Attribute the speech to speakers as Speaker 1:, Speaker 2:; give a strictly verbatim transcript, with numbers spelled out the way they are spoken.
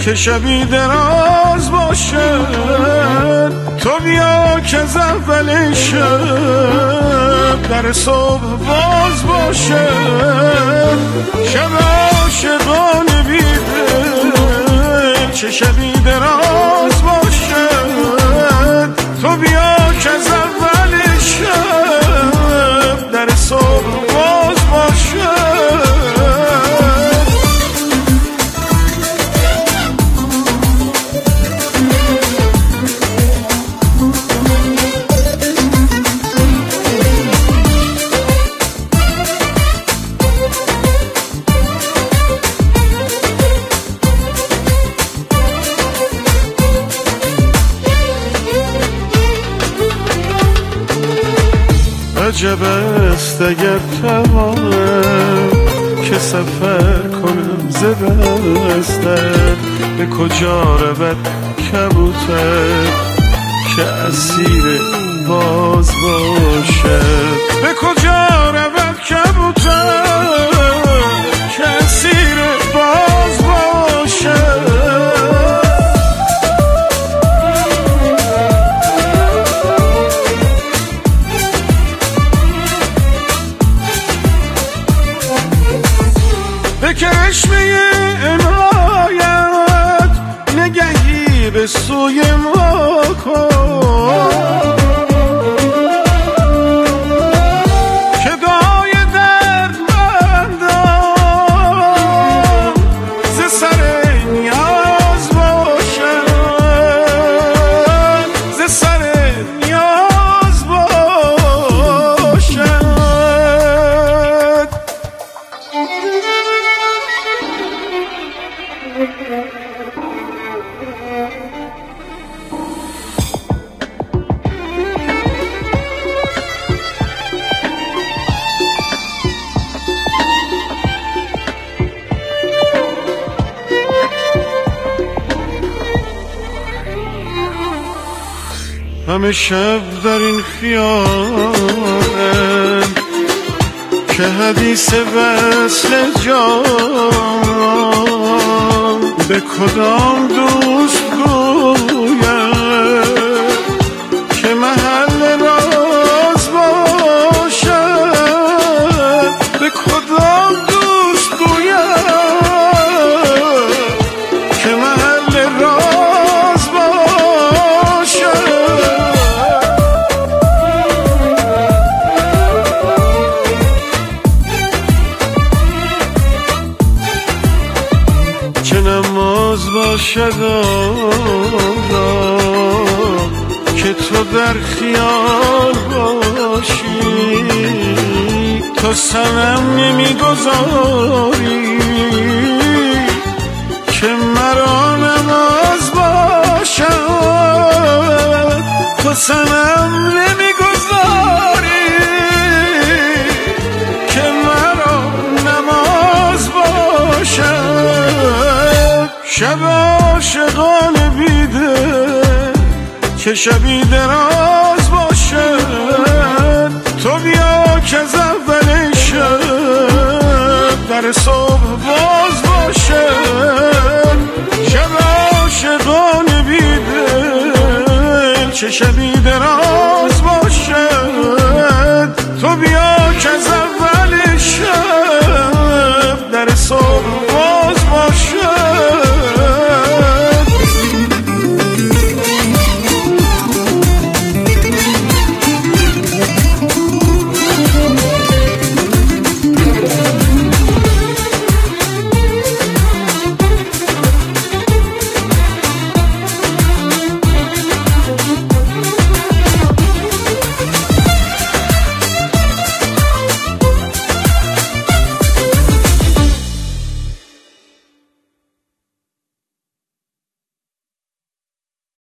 Speaker 1: که شبی دراز باشه، تو بیا که از اول شب در صبح باز باشه. شب عاشقانه بیدل چه شبی دراز باشه، تو بیا که از اول شب در صبح باز باشه. عجب است اگر توانم که سفر کنم ز دستت، به کجا رود کبوتر که اسیر باز باشد، به کجا رود کبوتر که اسیر باز باشد. به کرشمه عنایت نگهی به سوی ما کن، که دعای دردمندان ز سر نیاز باشد، ز سر نیاز باشد. همه شب در این خیالم که حدیث وصل جان به کدام دوست گویم که محل راز باشد، به کدام دوست گویم که محل راز باشد. چه نماز باشد آنجا که تو در خیال باشی، تو صنم نمیگذاری که مرا نماز باشد، تو صنم نمیگذاری که مرا نماز باشد. شب عاشقانه بیدل که شبی دراز باشد، تو بیا که از اول شب در صبح باز باشد. شب عاشقانه بیدل چه شبی دراز